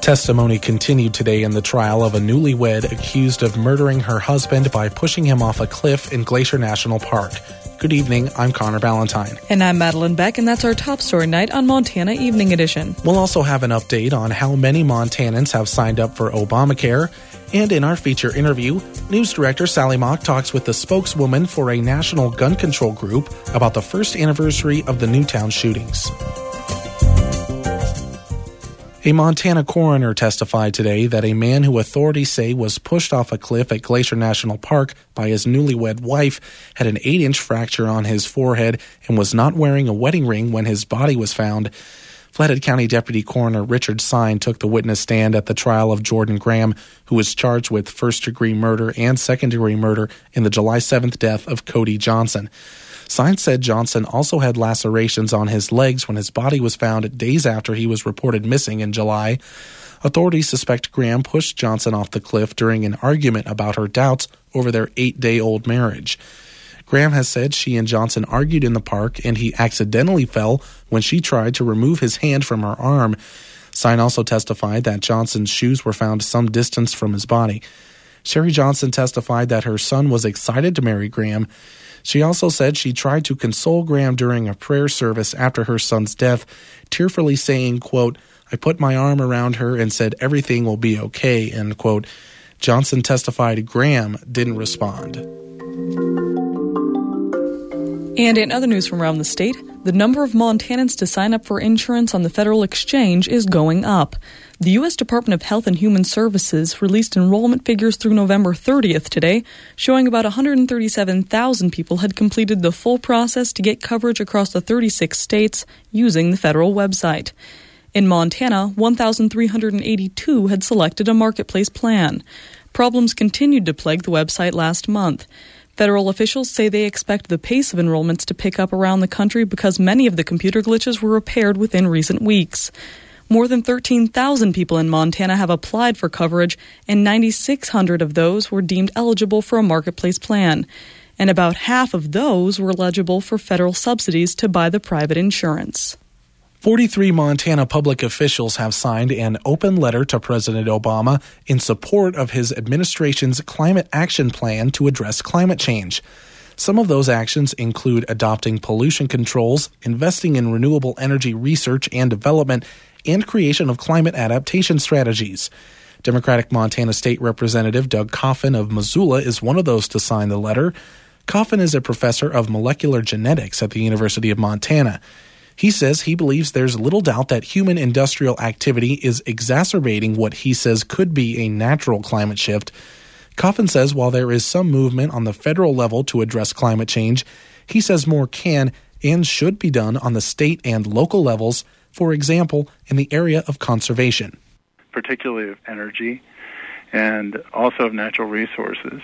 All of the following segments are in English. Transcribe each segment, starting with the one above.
Testimony continued today in the trial of a newlywed accused of murdering her husband by pushing him off a cliff in Glacier National Park. Good evening, I'm Connor Ballantyne. And I'm Madeline Beck, and that's our top story night on Montana Evening Edition. We'll also have an update on how many Montanans have signed up for Obamacare. And in our feature interview, News Director Sally Mock talks with the spokeswoman for a national gun control group about the first anniversary of the Newtown shootings. A Montana coroner testified today that a man who authorities say was pushed off a cliff at Glacier National Park by his newlywed wife had an 8-inch fracture on his forehead and was not wearing a wedding ring when his body was found. Flathead County Deputy Coroner Richard Sine took the witness stand at the trial of Jordan Graham, who was charged with first-degree murder and second-degree murder in the July 7th death of Cody Johnson. Sine said Johnson also had lacerations on his legs when his body was found days after he was reported missing in July. Authorities suspect Graham pushed Johnson off the cliff during an argument about her doubts over their 8-day-old marriage. Graham has said she and Johnson argued in the park and he accidentally fell when she tried to remove his hand from her arm. Sine also testified that Johnson's shoes were found some distance from his body. Sherry Johnson testified that her son was excited to marry Graham. She also said she tried to console Graham during a prayer service after her son's death, tearfully saying, quote, "I put my arm around her and said everything will be okay," end quote. Johnson testified Graham didn't respond. And in other news from around the state, the number of Montanans to sign up for insurance on the federal exchange is going up. The U.S. Department of Health and Human Services released enrollment figures through November 30th today, showing about 137,000 people had completed the full process to get coverage across the 36 states using the federal website. In Montana, 1,382 had selected a marketplace plan. Problems continued to plague the website last month. Federal officials say they expect the pace of enrollments to pick up around the country because many of the computer glitches were repaired within recent weeks. More than 13,000 people in Montana have applied for coverage, and 9,600 of those were deemed eligible for a marketplace plan. And about half of those were eligible for federal subsidies to buy the private insurance. 43 Montana public officials have signed an open letter to President Obama in support of his administration's climate action plan to address climate change. Some of those actions include adopting pollution controls, investing in renewable energy research and development, and creation of climate adaptation strategies. Democratic Montana State Representative Doug Coffin of Missoula is one of those to sign the letter. Coffin is a professor of molecular genetics at the University of Montana. He says he believes there's little doubt that human industrial activity is exacerbating what he says could be a natural climate shift. Coffin says while there is some movement on the federal level to address climate change, he says more can and should be done on the state and local levels, for example, in the area of conservation. Particularly of energy and also of natural resources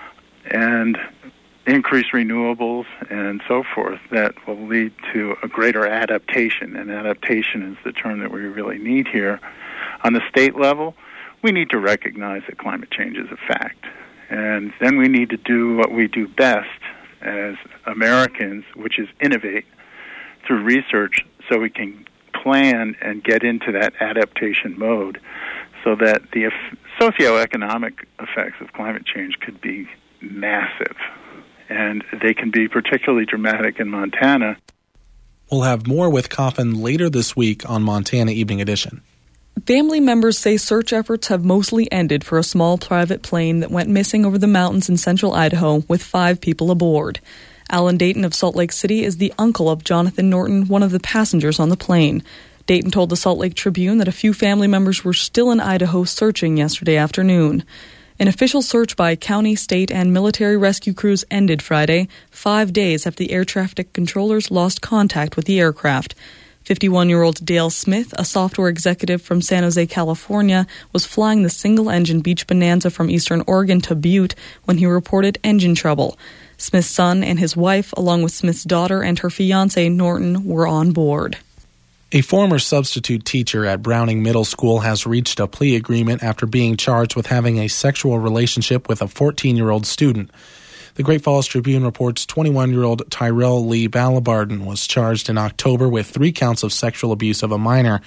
and increased renewables and so forth that will lead to a greater adaptation, and adaptation is the term that we really need here. On the state level, we need to recognize that climate change is a fact, and then we need to do what we do best as Americans, which is innovate through research so we can plan and get into that adaptation mode so that the socioeconomic effects of climate change could be massive. And they can be particularly dramatic in Montana. We'll have more with Coffin later this week on Montana Evening Edition. Family members say search efforts have mostly ended for a small private plane that went missing over the mountains in central Idaho with 5 people aboard. Alan Dayton of Salt Lake City is the uncle of Jonathan Norton, one of the passengers on the plane. Dayton told the Salt Lake Tribune that a few family members were still in Idaho searching yesterday afternoon. An official search by county, state, and military rescue crews ended Friday, 5 days after the air traffic controllers lost contact with the aircraft. 51-year-old Dale Smith, a software executive from San Jose, California, was flying the single-engine Beach Bonanza from eastern Oregon to Butte when he reported engine trouble. Smith's son and his wife, along with Smith's daughter and her fiancé, Norton, were on board. A former substitute teacher at Browning Middle School has reached a plea agreement after being charged with having a sexual relationship with a 14-year-old student. The Great Falls Tribune reports 21-year-old Tyrell Lee Balabarden was charged in October with 3 counts of sexual abuse of a minor.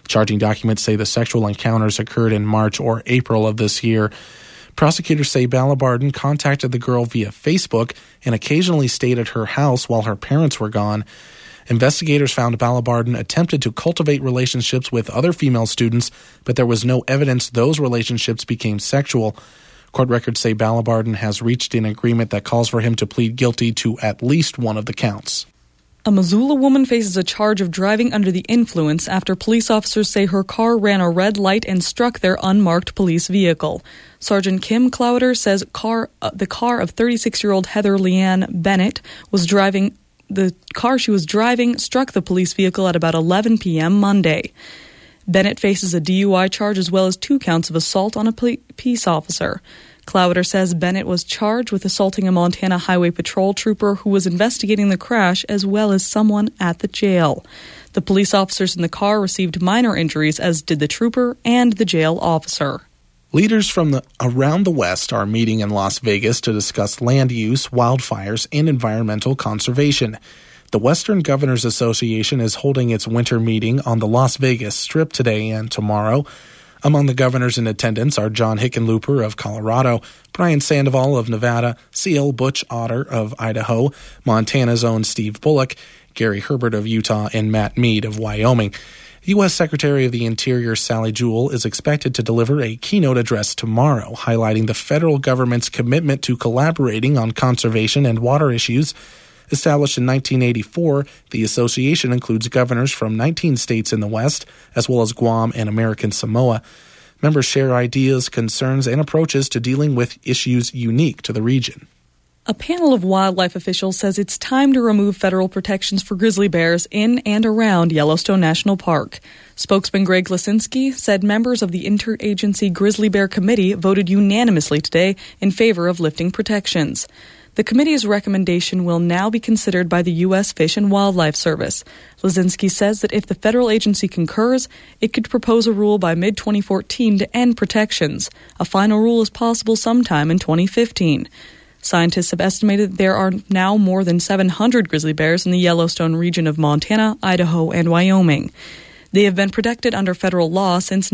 Charging documents say the sexual encounters occurred in March or April of this year. Prosecutors say Balibarden contacted the girl via Facebook and occasionally stayed at her house while her parents were gone. Investigators found Balibarden attempted to cultivate relationships with other female students, but there was no evidence those relationships became sexual. Court records say Balibarden has reached an agreement that calls for him to plead guilty to at least one of the counts. A Missoula woman faces a charge of driving under the influence after police officers say her car ran a red light and struck their unmarked police vehicle. Sergeant Kim Clowder says the car of 36-year-old Heather Leanne Bennett was driving. The car she was driving struck the police vehicle at about 11 p.m. Monday. Bennett faces a DUI charge as well as 2 counts of assault on a peace officer. Clowder says Bennett was charged with assaulting a Montana Highway Patrol trooper who was investigating the crash as well as someone at the jail. The police officers in the car received minor injuries, as did the trooper and the jail officer. Leaders from around the West are meeting in Las Vegas to discuss land use, wildfires, and environmental conservation. The Western Governors Association is holding its winter meeting on the Las Vegas Strip today and tomorrow. Among the governors in attendance are John Hickenlooper of Colorado, Brian Sandoval of Nevada, C.L. Butch Otter of Idaho, Montana's own Steve Bullock, Gary Herbert of Utah, and Matt Mead of Wyoming. U.S. Secretary of the Interior Sally Jewell is expected to deliver a keynote address tomorrow, highlighting the federal government's commitment to collaborating on conservation and water issues. Established in 1984, the association includes governors from 19 states in the West, as well as Guam and American Samoa. Members share ideas, concerns, and approaches to dealing with issues unique to the region. A panel of wildlife officials says it's time to remove federal protections for grizzly bears in and around Yellowstone National Park. Spokesman Greg Lisinski said members of the Interagency Grizzly Bear Committee voted unanimously today in favor of lifting protections. The committee's recommendation will now be considered by the U.S. Fish and Wildlife Service. Lisinski says that if the federal agency concurs, it could propose a rule by mid-2014 to end protections. A final rule is possible sometime in 2015. Scientists have estimated that there are now more than 700 grizzly bears in the Yellowstone region of Montana, Idaho, and Wyoming. They have been protected under federal law since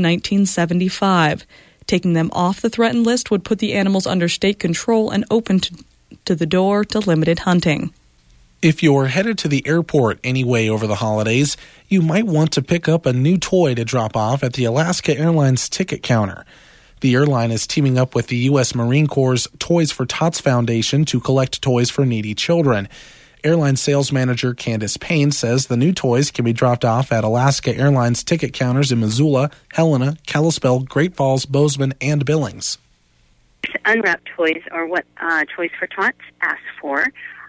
1975. Taking them off the threatened list would put the animals under state control and open to the door to limited hunting. If you're headed to the airport anyway over the holidays, you might want to pick up a new toy to drop off at the Alaska Airlines ticket counter. The airline is teaming up with the U.S. Marine Corps' Toys for Tots Foundation to collect toys for needy children. Airline sales manager Candace Payne says the new toys can be dropped off at Alaska Airlines ticket counters in Missoula, Helena, Kalispell, Great Falls, Bozeman, and Billings. Unwrapped toys are what Toys for Tots asks for,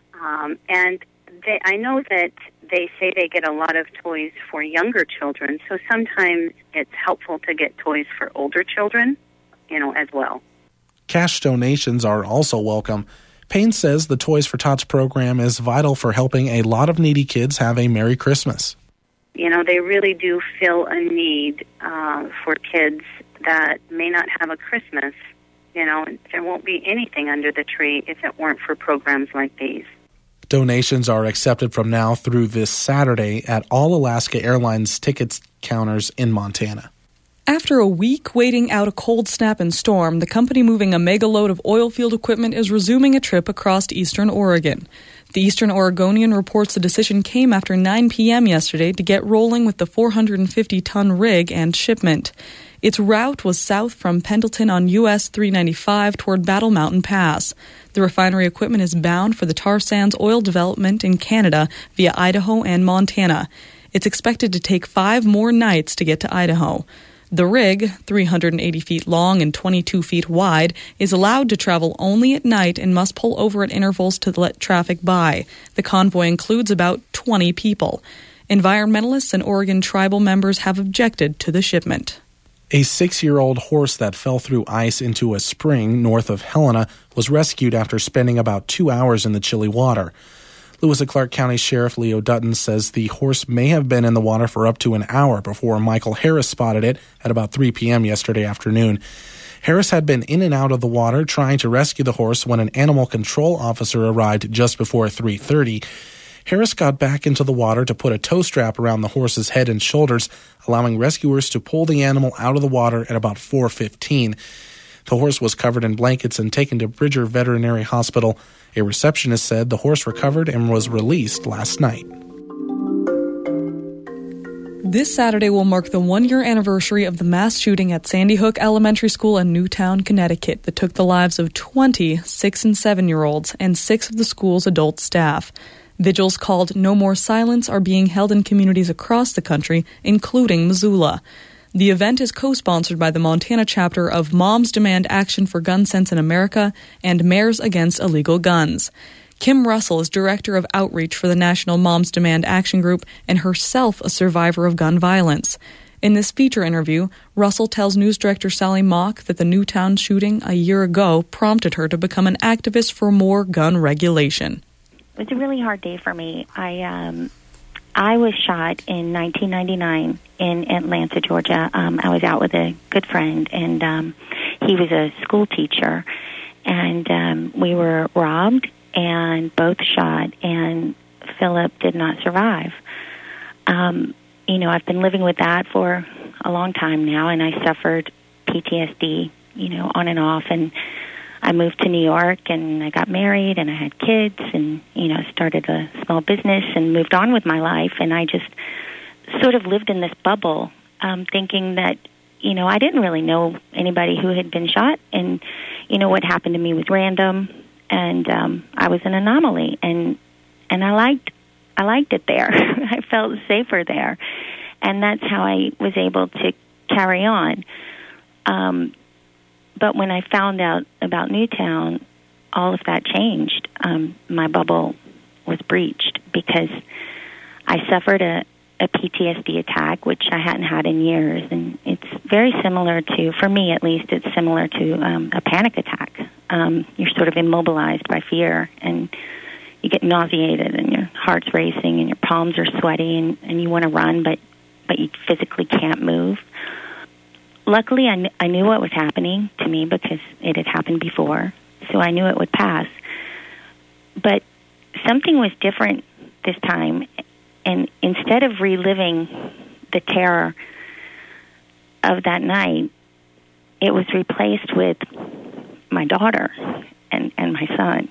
and I know that they say they get a lot of toys for younger children, so sometimes it's helpful to get toys for older children, as well. Cash donations are also welcome. Payne says the Toys for Tots program is vital for helping a lot of needy kids have a Merry Christmas. They really do fill a need for kids that may not have a Christmas. There won't be anything under the tree if it weren't for programs like these. Donations are accepted from now through this Saturday at all Alaska Airlines tickets counters in Montana. After a week waiting out a cold snap and storm, the company moving a mega load of oil field equipment is resuming a trip across eastern Oregon. The Eastern Oregonian reports the decision came after 9 p.m. yesterday to get rolling with the 450-ton rig and shipment. Its route was south from Pendleton on US 395 toward Battle Mountain Pass. The refinery equipment is bound for the tar sands oil development in Canada via Idaho and Montana. It's expected to take 5 more nights to get to Idaho. The rig, 380 feet long and 22 feet wide, is allowed to travel only at night and must pull over at intervals to let traffic by. The convoy includes about 20 people. Environmentalists and Oregon tribal members have objected to the shipment. A 6-year-old horse that fell through ice into a spring north of Helena was rescued after spending about 2 hours in the chilly water. Lewis and Clark County Sheriff Leo Dutton says the horse may have been in the water for up to an hour before Michael Harris spotted it at about 3 p.m. yesterday afternoon. Harris had been in and out of the water trying to rescue the horse when an animal control officer arrived just before 3:30. Harris got back into the water to put a tow strap around the horse's head and shoulders, allowing rescuers to pull the animal out of the water at about 4:15. The horse was covered in blankets and taken to Bridger Veterinary Hospital. A receptionist said the horse recovered and was released last night. This Saturday will mark the one-year anniversary of the mass shooting at Sandy Hook Elementary School in Newtown, Connecticut, that took the lives of 20 6- and 7-year-olds and 6 of the school's adult staff. Vigils called No More Silence are being held in communities across the country, including Missoula. The event is co-sponsored by the Montana chapter of Moms Demand Action for Gun Sense in America and Mayors Against Illegal Guns. Kim Russell is director of outreach for the National Moms Demand Action Group and herself a survivor of gun violence. In this feature interview, Russell tells news director Sally Mock that the Newtown shooting a year ago prompted her to become an activist for more gun regulation. It was a really hard day for me. I was shot in 1999 in Atlanta, Georgia. I was out with a good friend, and he was a school teacher. And we were robbed and both shot, and Philip did not survive. I've been living with that for a long time now, and I suffered PTSD, on and off. And I moved to New York, and I got married, and I had kids, and, started a small business and moved on with my life. And I just sort of lived in this bubble, thinking that, I didn't really know anybody who had been shot. And, what happened to me was random, and I was an anomaly. And I liked it there. I felt safer there. And that's how I was able to carry on. But when I found out about Newtown, all of that changed. My bubble was breached because I suffered a PTSD attack, which I hadn't had in years. And it's very similar to, for me at least, it's similar to a panic attack. You're sort of immobilized by fear, and you get nauseated, and your heart's racing, and your palms are sweaty, and you want to run, but you physically can't move. Luckily, I knew what was happening to me because it had happened before, so I knew it would pass. But something was different this time, and instead of reliving the terror of that night, it was replaced with my daughter and my son.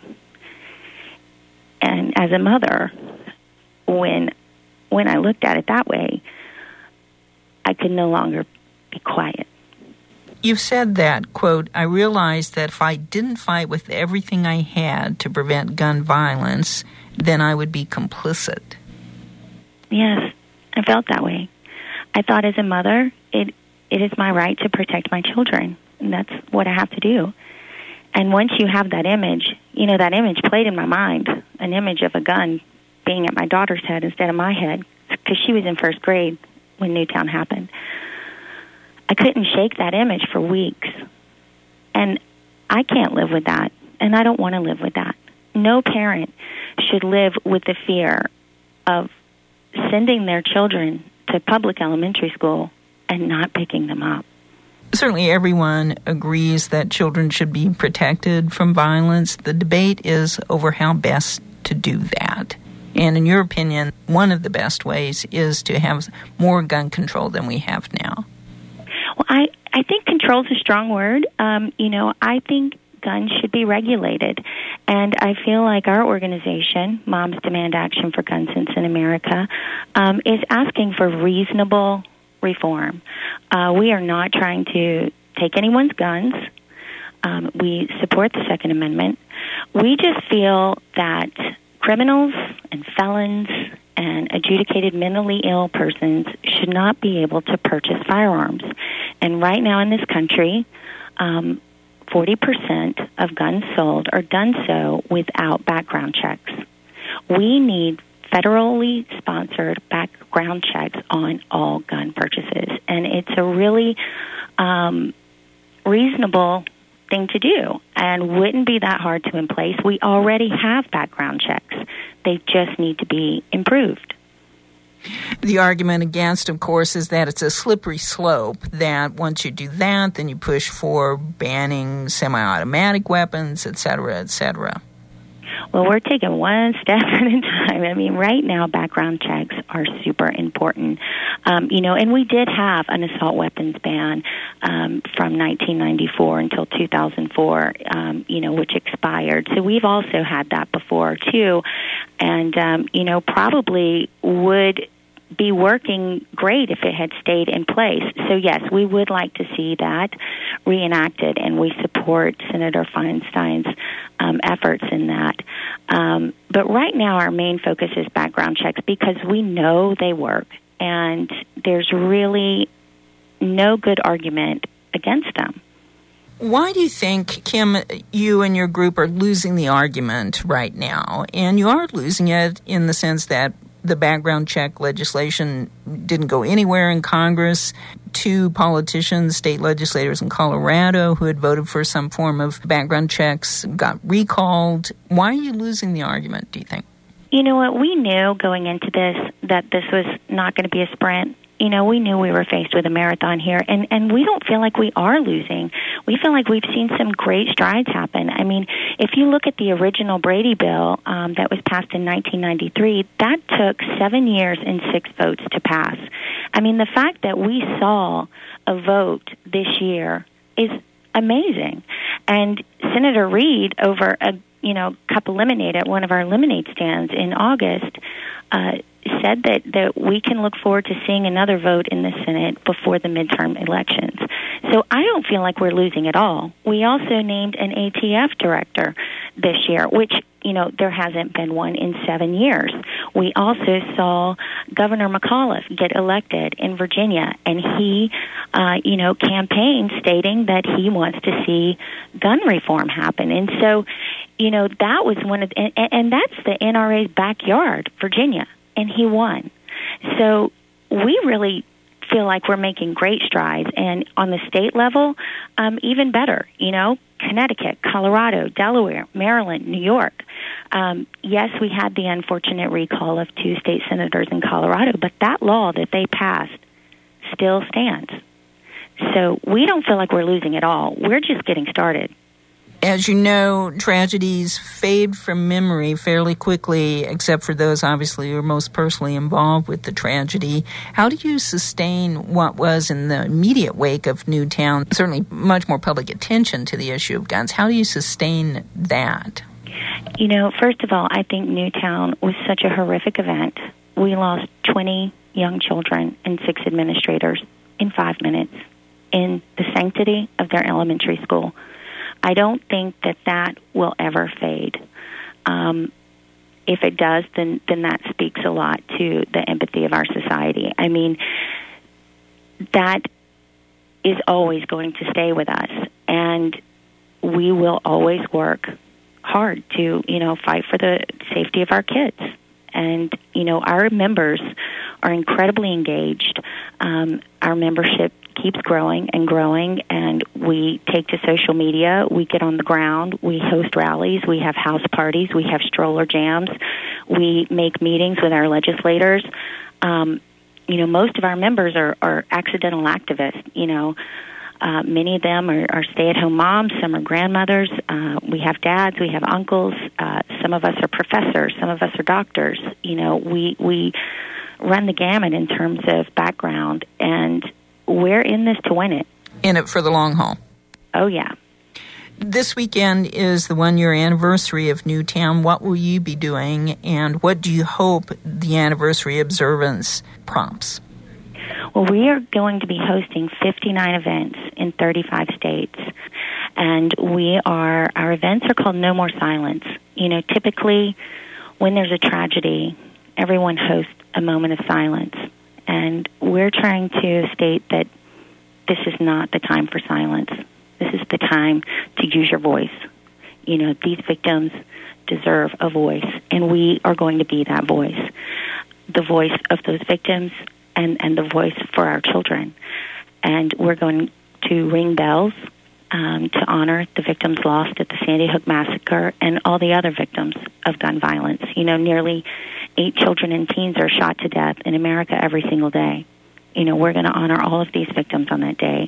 And as a mother, when I looked at it that way, I could no longer be quiet. You've said that, quote, I realized that if I didn't fight with everything I had to prevent gun violence, then I would be complicit. Yes, I felt that way. I thought as a mother, it is my right to protect my children, and that's what I have to do. And once you have that image, that image played in my mind, an image of a gun being at my daughter's head instead of my head, because she was in first grade when Newtown happened. I couldn't shake that image for weeks. And I can't live with that, and I don't want to live with that. No parent should live with the fear of sending their children to public elementary school and not picking them up. Certainly everyone agrees that children should be protected from violence. The debate is over how best to do that. And in your opinion, one of the best ways is to have more gun control than we have now. Well, I think control is a strong word. I think guns should be regulated. And I feel like our organization, Moms Demand Action for Gun Sense in America, is asking for reasonable reform. We are not trying to take anyone's guns. We support the Second Amendment. We just feel that criminals and felons and adjudicated mentally ill persons should not be able to purchase firearms. And right now in this country, 40% of guns sold are done so without background checks. We need federally sponsored background checks on all gun purchases. And it's a really reasonable thing to do and wouldn't be that hard to in place. We already have background checks. They just need to be improved. The argument against, of course, is that it's a slippery slope, that once you do that, then you push for banning semi-automatic weapons, et cetera, et cetera. Well, we're taking one step at a time. I mean, right now, background checks are super important. And we did have an assault weapons ban from 1994 until 2004, which expired. So we've also had that before, too. And, probably would be working great if it had stayed in place. So, yes, we would like to see that reenacted, and we support Senator Feinstein's efforts in that. But right now our main focus is background checks because we know they work, and there's really no good argument against them. Why do you think, Kim, you and your group are losing the argument right now? And you are losing it in the sense that the background check legislation didn't go anywhere in Congress. 2 politicians, state legislators in Colorado who had voted for some form of background checks got recalled. Why are you losing the argument, do you think? You know what? We knew going into this that this was not going to be a sprint. We knew we were faced with a marathon here, and we don't feel like we are losing. We feel like we've seen some great strides happen. I mean, if you look at the original Brady bill that was passed in 1993, that took 7 years and 6 votes to pass. I mean, the fact that we saw a vote this year is amazing. And Senator Reid, over a Cup Lemonade at one of our lemonade stands in August, said that we can look forward to seeing another vote in the Senate before the midterm elections. So I don't feel like we're losing at all. We also named an ATF director this year, which, there hasn't been one in 7 years. We also saw Governor McAuliffe get elected in Virginia, and he, campaigned stating that he wants to see gun reform happen. And so, that was one of, and that's the NRA's backyard, Virginia. And he won. So we really feel like we're making great strides. And on the state level, even better, Connecticut, Colorado, Delaware, Maryland, New York. Yes, we had the unfortunate recall of 2 state senators in Colorado, but that law that they passed still stands. So we don't feel like we're losing at all. We're just getting started. As you know, tragedies fade from memory fairly quickly, except for those, obviously, who are most personally involved with the tragedy. How do you sustain what was in the immediate wake of Newtown, certainly much more public attention to the issue of guns? How do you sustain that? First of all, I think Newtown was such a horrific event. We lost 20 young children and 6 administrators in 5 minutes in the sanctity of their elementary school. I don't think that will ever fade. If it does, then that speaks a lot to the empathy of our society. I mean, that is always going to stay with us, and we will always work hard to, fight for the safety of our kids. And, our members are incredibly engaged. Our membership keeps growing and growing, and we take to social media, we get on the ground, we host rallies, we have house parties, we have stroller jams, we make meetings with our legislators. Most of our members are accidental activists. Many of them are stay-at-home moms, some are grandmothers, we have dads, we have uncles, some of us are professors, some of us are doctors. We run the gamut in terms of background, and we're in this to win it. In it for the long haul. Oh, yeah. This weekend is the 1-year anniversary of Newtown. What will you be doing, and what do you hope the anniversary observance prompts? Well, we are going to be hosting 59 events in 35 states, and our events are called No More Silence. Typically when there's a tragedy, everyone hosts a moment of silence. And we're trying to state that this is not the time for silence. This is the time to use your voice. These victims deserve a voice, and we are going to be that voice. The voice of those victims and the voice for our children. And we're going to ring bells to honor the victims lost at the Sandy Hook Massacre and all the other victims of gun violence. Nearly 8 children and teens are shot to death in America every single day. We're going to honor all of these victims on that day.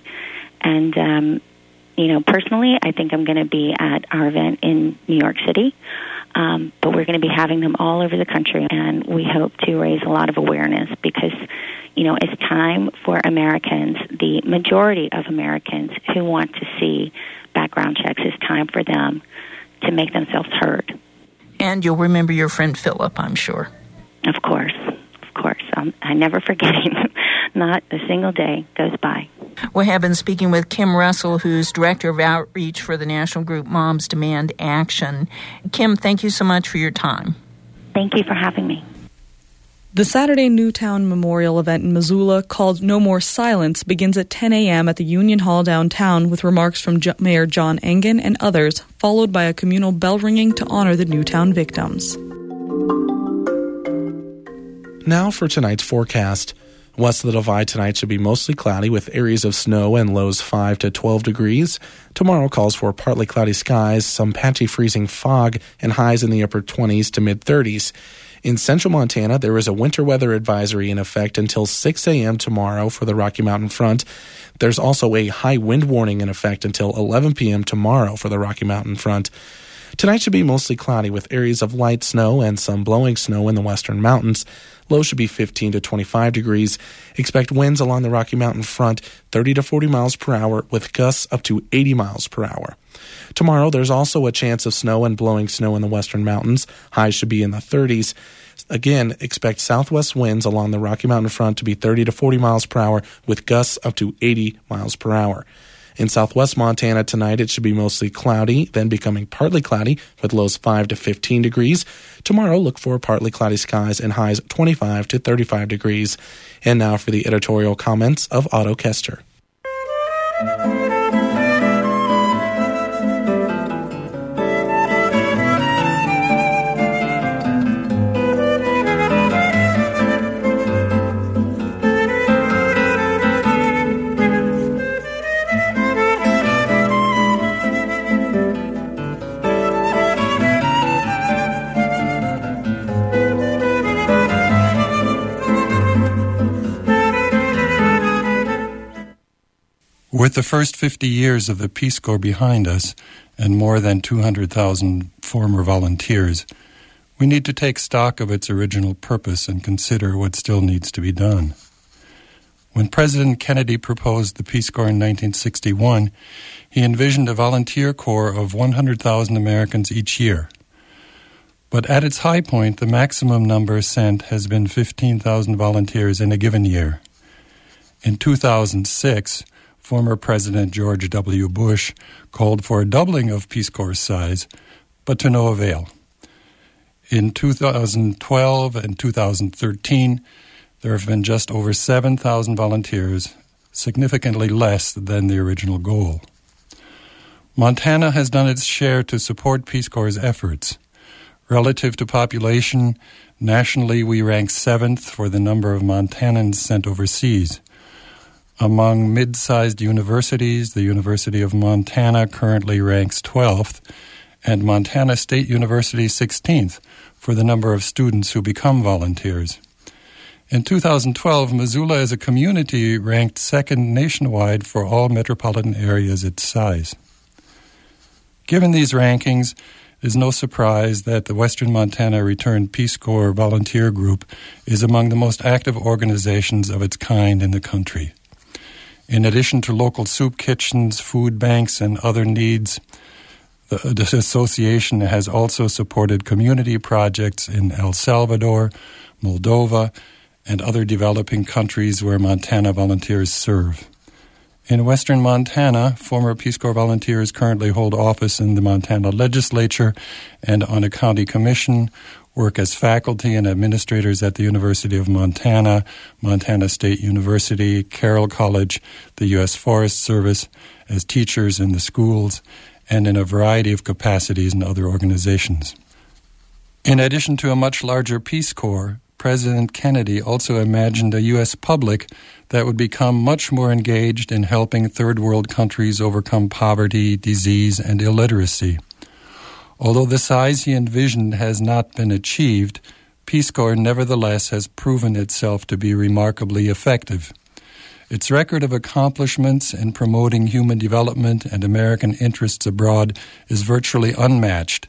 And, personally, I think I'm going to be at our event in New York City. but we're going to be having them all over the country, and we hope to raise a lot of awareness because, it's time for Americans, the majority of Americans who want to see background checks, it's time for them to make themselves heard. And you'll remember your friend Philip, I'm sure. Of course. I never forget him. Not a single day goes by. We have been speaking with Kim Russell, who's Director of Outreach for the national group Moms Demand Action. Kim, thank you so much for your time. Thank you for having me. The Saturday Newtown Memorial event in Missoula, called No More Silence, begins at 10 a.m. at the Union Hall downtown with remarks from Mayor John Engen and others, followed by a communal bell ringing to honor the Newtown victims. Now for tonight's forecast. West of the Divide tonight should be mostly cloudy with areas of snow and lows 5 to 12 degrees. Tomorrow calls for partly cloudy skies, some patchy freezing fog, and highs in the upper 20s to mid-30s. In central Montana, there is a winter weather advisory in effect until 6 a.m. tomorrow for the Rocky Mountain Front. There's also a high wind warning in effect until 11 p.m. tomorrow for the Rocky Mountain Front. Tonight should be mostly cloudy with areas of light snow and some blowing snow in the western mountains. Low should be 15 to 25 degrees. Expect winds along the Rocky Mountain Front 30 to 40 miles per hour with gusts up to 80 miles per hour. Tomorrow, there's also a chance of snow and blowing snow in the western mountains. Highs should be in the 30s. Again, expect southwest winds along the Rocky Mountain Front to be 30 to 40 miles per hour with gusts up to 80 miles per hour. In southwest Montana tonight, it should be mostly cloudy, then becoming partly cloudy with lows 5 to 15 degrees. Tomorrow, look for partly cloudy skies and highs 25 to 35 degrees. And now for the editorial comments of Otto Kester. With the first 50 years of the Peace Corps behind us and more than 200,000 former volunteers, we need to take stock of its original purpose and consider what still needs to be done. When President Kennedy proposed the Peace Corps in 1961, he envisioned a volunteer corps of 100,000 Americans each year. But at its high point, the maximum number sent has been 15,000 volunteers in a given year. In 2006, former President George W. Bush called for a doubling of Peace Corps' size, but to no avail. In 2012 and 2013, there have been just over 7,000 volunteers, significantly less than the original goal. Montana has done its share to support Peace Corps' efforts. Relative to population, nationally we rank 7th for the number of Montanans sent overseas. Among mid-sized universities, the University of Montana currently ranks 12th, and Montana State University 16th for the number of students who become volunteers. In 2012, Missoula as a community ranked 2nd nationwide for all metropolitan areas its size. Given these rankings, it is no surprise that the Western Montana Returned Peace Corps Volunteer Group is among the most active organizations of its kind in the country. In addition to local soup kitchens, food banks, and other needs, the association has also supported community projects in El Salvador, Moldova, and other developing countries where Montana volunteers serve. In western Montana, former Peace Corps volunteers currently hold office in the Montana legislature and on a county commission, work as faculty and administrators at the University of Montana, Montana State University, Carroll College, the U.S. Forest Service, as teachers in the schools, and in a variety of capacities in other organizations. In addition to a much larger Peace Corps, President Kennedy also imagined a U.S. public that would become much more engaged in helping third world countries overcome poverty, disease, and illiteracy. Although the size he envisioned has not been achieved, Peace Corps nevertheless has proven itself to be remarkably effective. Its record of accomplishments in promoting human development and American interests abroad is virtually unmatched,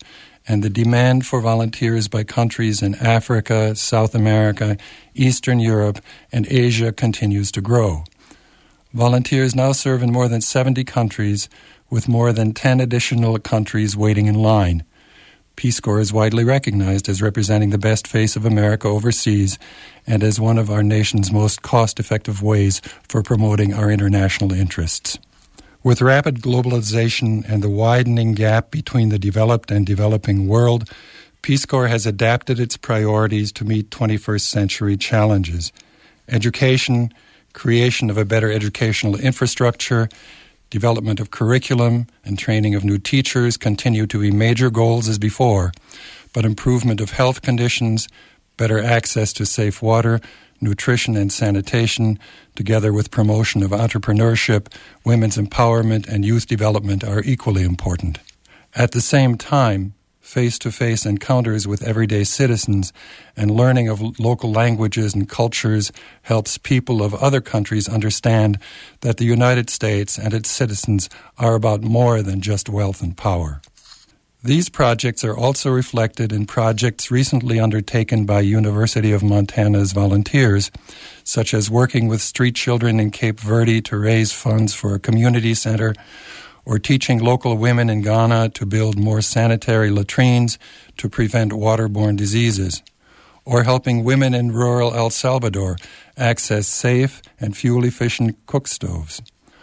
and the demand for volunteers by countries in Africa, South America, Eastern Europe, and Asia continues to grow. Volunteers now serve in more than 70 countries, with more than 10 additional countries waiting in line. Peace Corps is widely recognized as representing the best face of America overseas and as one of our nation's most cost-effective ways for promoting our international interests. With rapid globalization and the widening gap between the developed and developing world, Peace Corps has adapted its priorities to meet 21st century challenges. Education, creation of a better educational infrastructure, development of curriculum, and training of new teachers continue to be major goals as before, but improvement of health conditions, better access to safe water, nutrition and sanitation, together with promotion of entrepreneurship, women's empowerment, and youth development are equally important. At the same time, face-to-face encounters with everyday citizens and learning of local languages and cultures helps people of other countries understand that the United States and its citizens are about more than just wealth and power. These projects are also reflected in projects recently undertaken by University of Montana's volunteers, such as working with street children in Cape Verde to raise funds for a community center, or teaching local women in Ghana to build more sanitary latrines to prevent waterborne diseases, or helping women in rural El Salvador access safe and fuel-efficient cook stoves,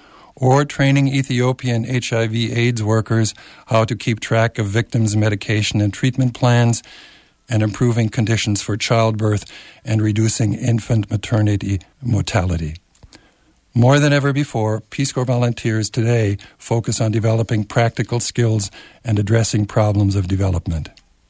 or training Ethiopian HIV/AIDS workers how to keep track of victims' medication and treatment plans, and improving conditions for childbirth and reducing infant maternity mortality. More than ever before, Peace Corps volunteers today focus on developing practical skills and addressing problems of development.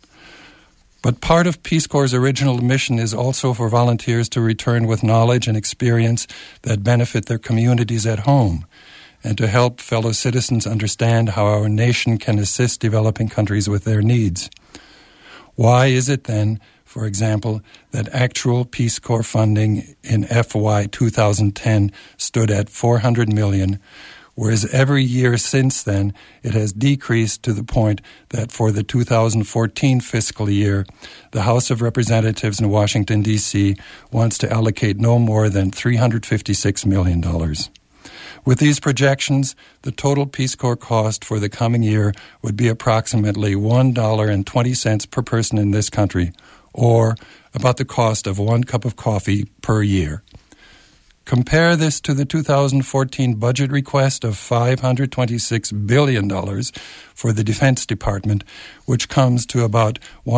But part of Peace Corps' original mission is also for volunteers to return with knowledge and experience that benefit their communities at home, and to help fellow citizens understand how our nation can assist developing countries with their needs. Why is it then, for example, that actual Peace Corps funding in FY 2010 stood at $400 million, whereas every year since then it has decreased to the point that for the 2014 fiscal year, the House of Representatives in Washington, D.C. wants to allocate no more than $356 million. With these projections, the total Peace Corps cost for the coming year would be approximately $1.20 per person in this country, or about the cost of 1 cup of coffee per year. Compare this to the 2014 budget request of $526 billion for the Defense Department, which comes to about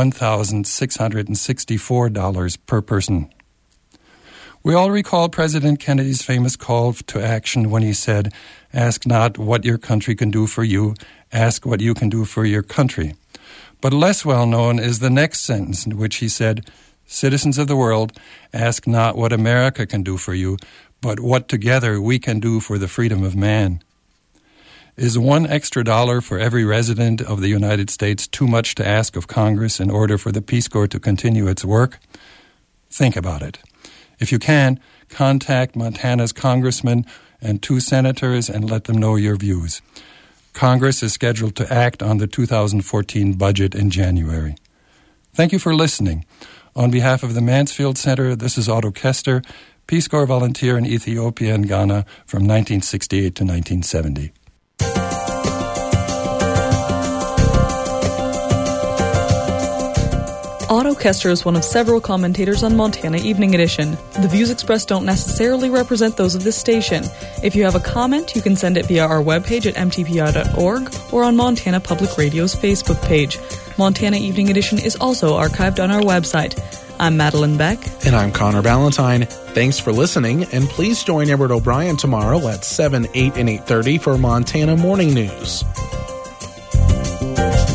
$1,664 per person. We all recall President Kennedy's famous call to action when he said, "Ask not what your country can do for you, ask what you can do for your country." But less well known is the next sentence in which he said, "Citizens of the world, ask not what America can do for you, but what together we can do for the freedom of man." Is $1 extra for every resident of the United States too much to ask of Congress in order for the Peace Corps to continue its work? Think about it. If you can, contact Montana's congressman and 2 senators and let them know your views. Congress is scheduled to act on the 2014 budget in January. Thank you for listening. On behalf of the Mansfield Center, this is Otto Kester, Peace Corps volunteer in Ethiopia and Ghana from 1968 to 1970. Otto Kester is one of several commentators on Montana Evening Edition. The views expressed don't necessarily represent those of this station. If you have a comment, you can send it via our webpage at mtpi.org or on Montana Public Radio's Facebook page. Montana Evening Edition is also archived on our website. I'm Madeline Beck. And I'm Connor Ballantyne. Thanks for listening, and please join Everett O'Brien tomorrow at 7, 8, and 8:30 for Montana Morning News.